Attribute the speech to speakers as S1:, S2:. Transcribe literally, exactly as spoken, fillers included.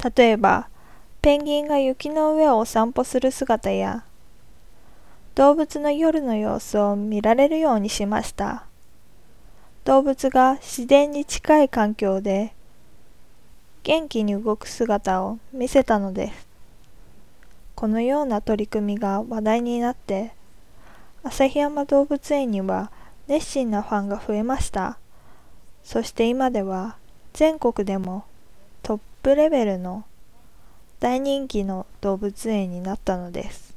S1: 例えば、ペンギンが雪の上をお散歩する姿や、動物の夜の様子を見られるようにしました。動物が自然に近い環境で元気に動く姿を見せたのです。このような取り組みが話題になって、旭山動物園には熱心なファンが増えました。そして今では全国でもトップレベルの大人気の動物園になったのです。